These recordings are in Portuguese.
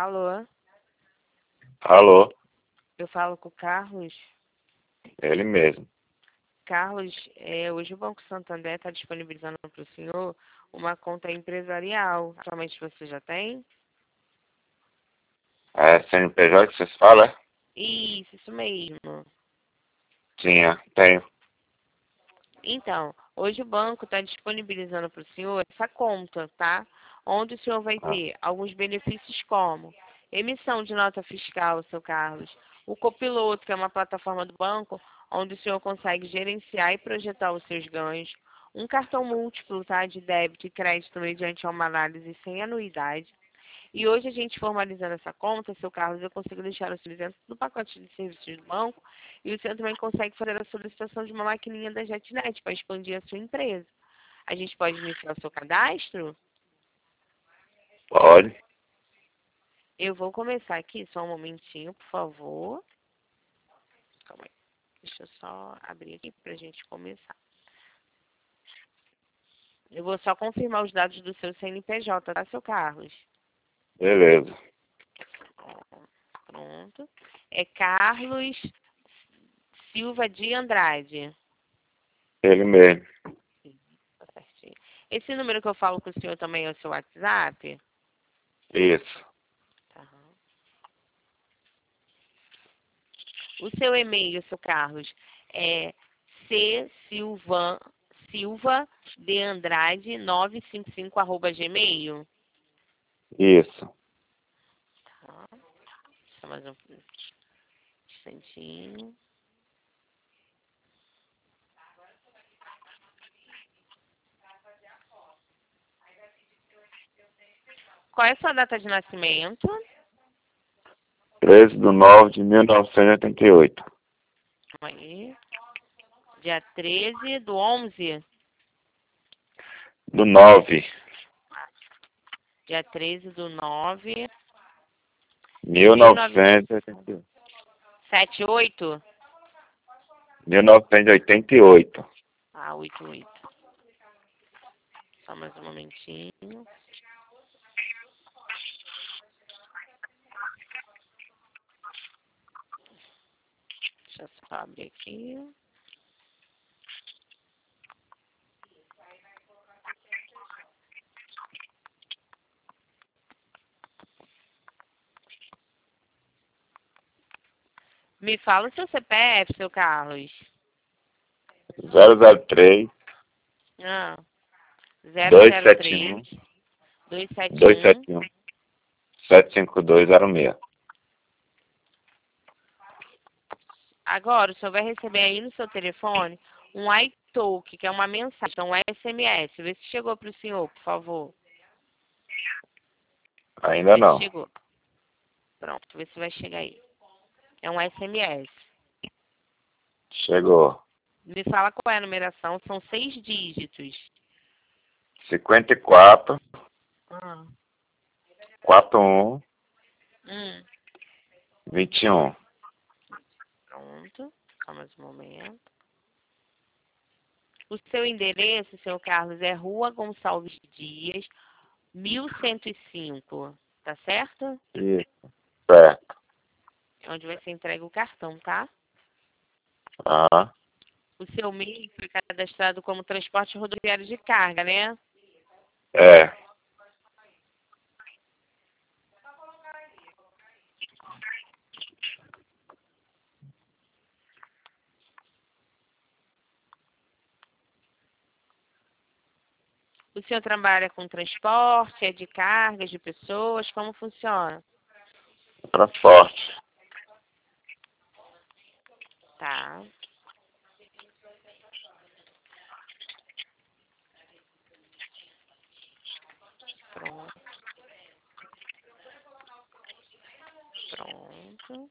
Alô? Alô, Eu falo com o Carlos. ele mesmo. Carlos, hoje o Banco Santander está disponibilizando para o senhor uma conta empresarial. Atualmente você já tem? É CNPJ que vocês falam? É? Isso mesmo. Tinha, tenho. Então, hoje o banco está disponibilizando para o senhor essa conta, tá? Onde o senhor vai Ah, ter alguns benefícios como emissão de nota fiscal, seu Carlos, o Copiloto, que é uma plataforma do banco, onde o senhor consegue gerenciar e projetar os seus ganhos, um cartão múltiplo, tá? De débito e crédito mediante uma análise sem anuidade. E hoje a gente formalizando essa conta, seu Carlos, eu consigo deixar o senhor dentro do pacote de serviços do banco e o senhor também consegue fazer a solicitação de uma maquininha da JetNet para expandir a sua empresa. A gente pode iniciar o seu cadastro? pode. Eu vou começar aqui, só um momentinho, por favor. Calma aí. Deixa eu só abrir aqui para a gente começar. Eu vou só confirmar os dados do seu CNPJ, tá, seu Carlos? Beleza. Pronto. É Carlos Silva de Andrade. Ele mesmo. Tá certinho. Esse número que eu falo com o senhor também é o seu WhatsApp? Isso. Tá. O seu e-mail, seu Carlos, é csilvadeandrade955@gmail. Isso. Tá. Só mais um instantinho. Qual é a sua data de nascimento? 13/9/1988. Aí. Dia 13 do 11. Do 9. Dia 13 do 9 de 1988. 1978. 1988. Ah, 88. Só mais um momentinho. Deixa eu só abrir aqui. Me fala o seu CPF, seu Carlos. 003 Ah, 271 003 271. 271 75206. Agora, o senhor vai receber aí no seu telefone um iTalk, que é uma mensagem, um SMS. Vê se chegou para o senhor, por favor. Ainda Vê se não. chegou. Pronto, vê se vai chegar aí. É um SMS. Chegou. Me fala qual é a numeração. São 6 dígitos. 54 Ah. 41 Hum. 21. Pronto. Só mais um momento. O seu endereço, seu Carlos, é Rua Gonçalves Dias, 1105. Tá certo? Isso. Certo. É onde vai ser entregue o cartão, tá? Ah, O seu MEI foi cadastrado como transporte rodoviário de carga, né? é. O senhor trabalha com transporte, é de cargas, de pessoas, como funciona? Transporte. Tá. Pronto. Pronto.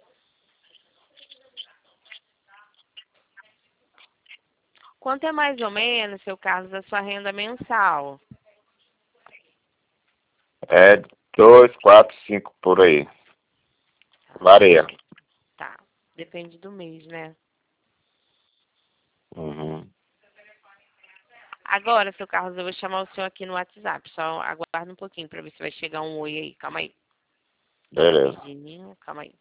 Quanto é mais ou menos, seu Carlos, a sua renda mensal? É 2, 4, 5 por aí. Varia. Tá. Depende do mês, né? Uhum. Agora, seu Carlos, eu vou chamar o senhor aqui no WhatsApp. Só aguarda um pouquinho para ver se vai chegar um oi aí. Calma aí. Beleza. Rapidinho, calma aí.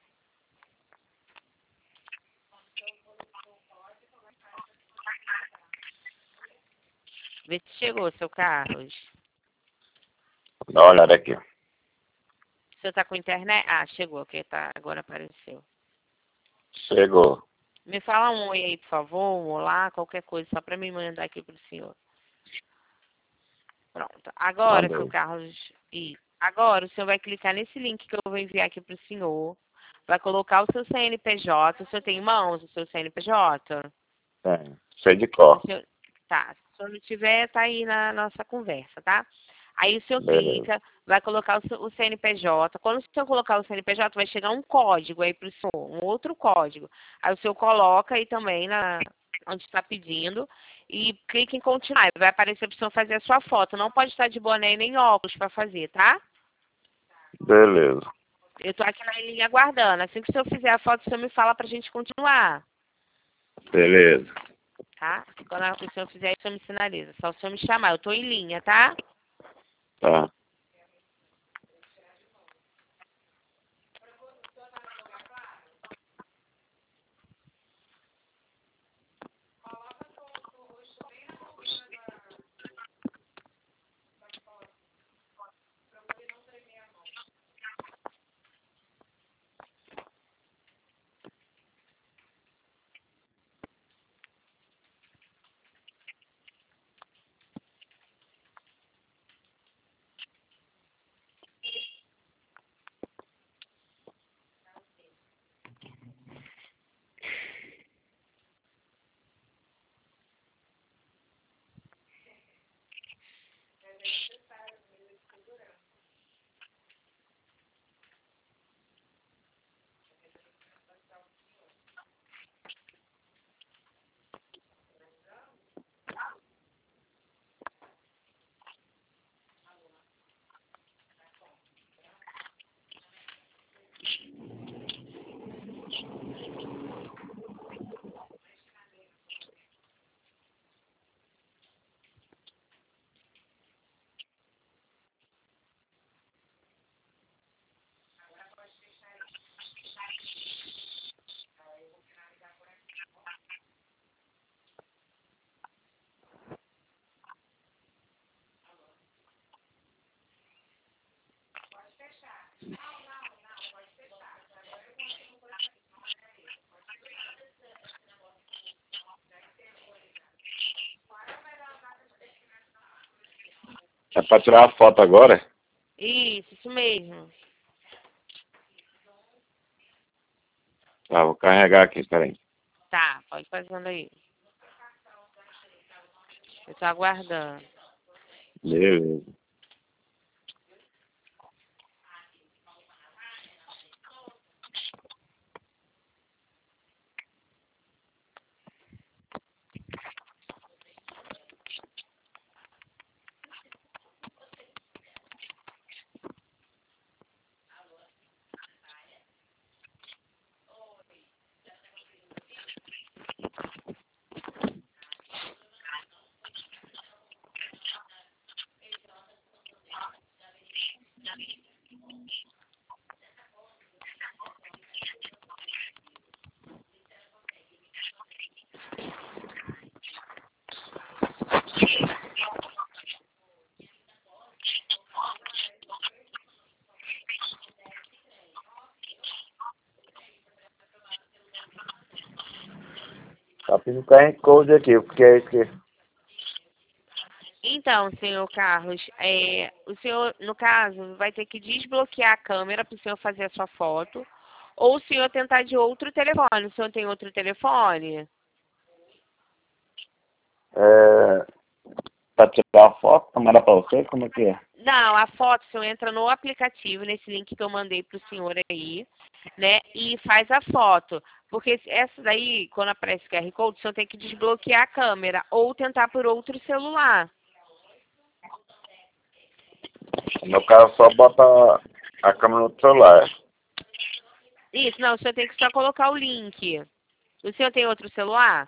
Vê se chegou, seu Carlos. Dá uma olhada aqui. O senhor tá com internet? Ah, chegou, que tá, agora apareceu. Chegou. Me fala um oi aí, por favor, um olá, qualquer coisa, só para me mandar aqui pro senhor. Pronto. Agora, seu Mandei. Carlos, agora o senhor vai clicar nesse link que eu vou enviar aqui pro senhor. Vai colocar o seu CNPJ. O senhor tem em mãos o seu CNPJ? Tem. Sei de cor. Tá. Se o senhor não tiver, tá aí na nossa conversa, tá? Aí o senhor Beleza. clica, vai colocar o CNPJ. Quando o senhor colocar o CNPJ, vai chegar um código aí pro senhor, um outro código. Aí o senhor coloca aí também onde está pedindo e clica em continuar. Vai aparecer para o senhor fazer a sua foto. Não pode estar de boné nem óculos para fazer, tá? Beleza. Eu estou aqui na linha aguardando. Assim que o senhor fizer a foto, o senhor me fala para a gente continuar. Beleza. Tá? Quando o senhor fizer, o senhor me sinaliza. Só o senhor me chamar. Eu estou em linha, tá? Tá. É pra tirar a foto agora? Isso mesmo. Tá, vou carregar aqui, peraí. Tá, pode fazendo aí. Eu estou aguardando. Beleza. Tá pedindo QR Code aqui, porque é isso que... Então, senhor Carlos, o senhor, no caso, vai ter que desbloquear a câmera para o senhor fazer a sua foto, ou o senhor tentar de outro telefone. O senhor tem outro telefone? É... Pra tirar a foto, tomara pra você, como é que é? Não, a foto, o senhor entra no aplicativo, nesse link que eu mandei para o senhor aí, né, e faz a foto. Porque essa daí, quando aparece QR Code, o senhor tem que desbloquear a câmera, ou tentar por outro celular. No caso, só bota a câmera no celular. Isso, não, o senhor tem que só colocar o link. O senhor tem outro celular?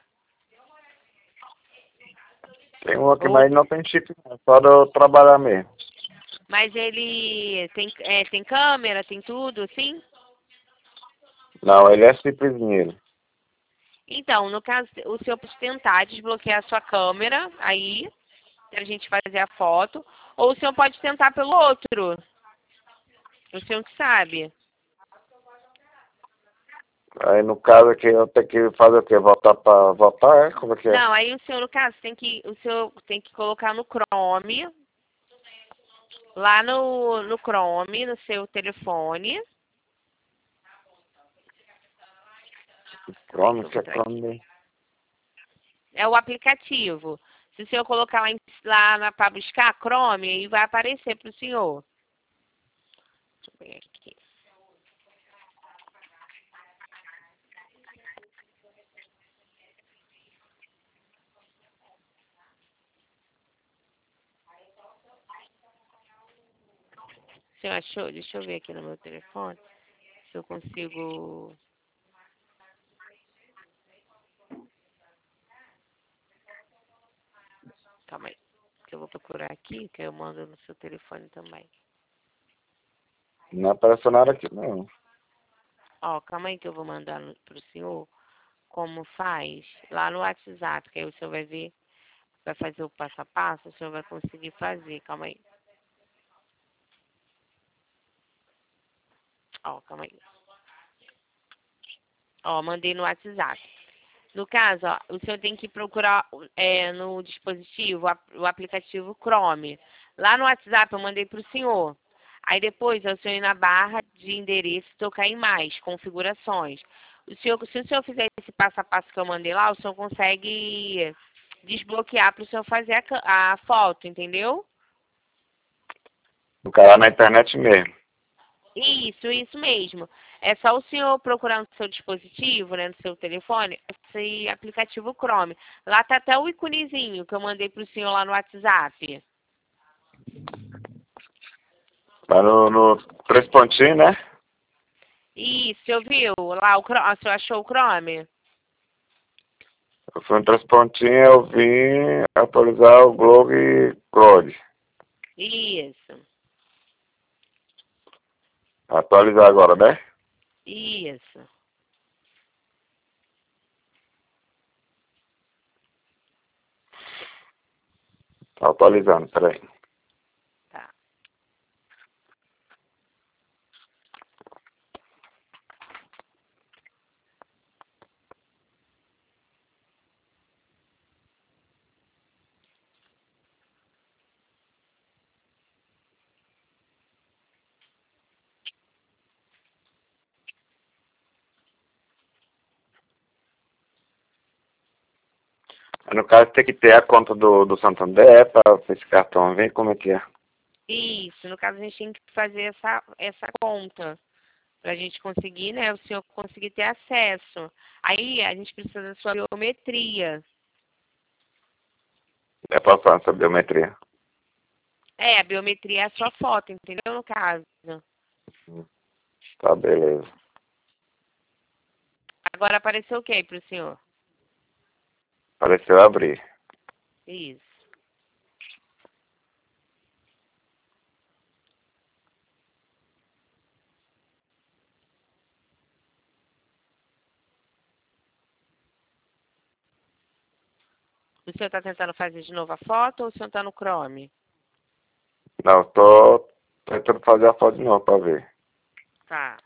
Tem um aqui, Ou mas não tem chip, não. Só de eu trabalhar mesmo. Mas ele tem câmera, tem tudo, sim? Não, ele é simplesinho. Então, no caso, o senhor pode tentar desbloquear a sua câmera aí, pra gente fazer a foto, ou o senhor pode tentar pelo outro. O senhor que sabe. Aí no caso aqui eu tenho que fazer o quê? Voltar pra voltar, é? Como é que é? Não, aí o senhor, no caso, o senhor tem que colocar no Chrome, lá no Chrome, no seu telefone. Calma aí que Chrome, eu que vou é entrar aqui. Chrome? É o aplicativo. Se o senhor colocar lá para buscar Chrome, aí vai aparecer para o senhor. Deixa eu ver aqui. O senhor achou? Deixa eu ver aqui no meu telefone se eu consigo. Calma aí, que eu vou procurar aqui, que eu mando no seu telefone também. Não apareceu nada aqui não. Ó, calma aí que eu vou mandar pro senhor como faz lá no WhatsApp, que aí o senhor vai ver, vai fazer o passo a passo, o senhor vai conseguir fazer. Calma aí. Ó, calma aí. Ó, mandei no WhatsApp. No caso, ó, o senhor tem que procurar no dispositivo o aplicativo Chrome. Lá no WhatsApp eu mandei para o senhor. Aí depois é o senhor ir na barra de endereço e tocar em mais, configurações. Se o senhor fizer esse passo a passo que eu mandei lá, o senhor consegue desbloquear para o senhor fazer a foto, entendeu? No canal na internet mesmo. Isso mesmo. É só o senhor procurar no seu dispositivo, né, no seu telefone, esse aplicativo Chrome. Lá tá até o iconezinho que eu mandei pro senhor lá no WhatsApp. Tá no três pontinhos, né? Isso, você ouviu? Lá o Chrome, o senhor achou o Chrome? Eu fui no três pontinhos, eu vim atualizar o Globo e Cloud. Isso, Atualizar agora, né? isso. Tá atualizando, peraí. Tá. No caso tem que ter a conta do Santander para esse cartão vir, como é que é? Isso, no caso a gente tem que fazer essa conta pra gente conseguir, né, o senhor conseguir ter acesso. Aí a gente precisa da sua biometria. É passar essa biometria. É, a biometria é a sua foto, entendeu? No caso. Tá, beleza. Agora apareceu o que aí pro senhor? Apareceu abrir. Isso. O senhor está tentando fazer de novo a foto ou o senhor está no Chrome? Não, tô tentando fazer a foto de novo pra ver. Tá.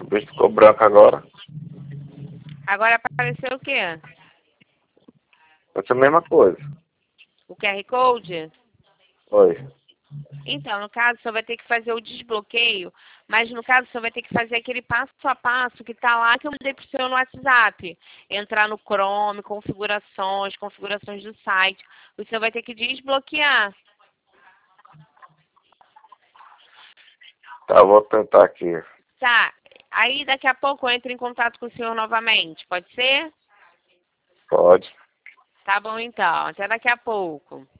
bicho ficou branco agora. Agora apareceu o quê? Essa é a mesma coisa. O QR Code? Oi. Então, no caso, o senhor vai ter que fazer o desbloqueio, mas no caso, o senhor vai ter que fazer aquele passo a passo que está lá que eu mandei para o senhor no WhatsApp. Entrar no Chrome, configurações do site. O senhor vai ter que desbloquear. Tá, vou tentar aqui. Tá. Aí, daqui a pouco, eu entro em contato com o senhor novamente. Pode ser? Pode. Tá bom, então. Até daqui a pouco.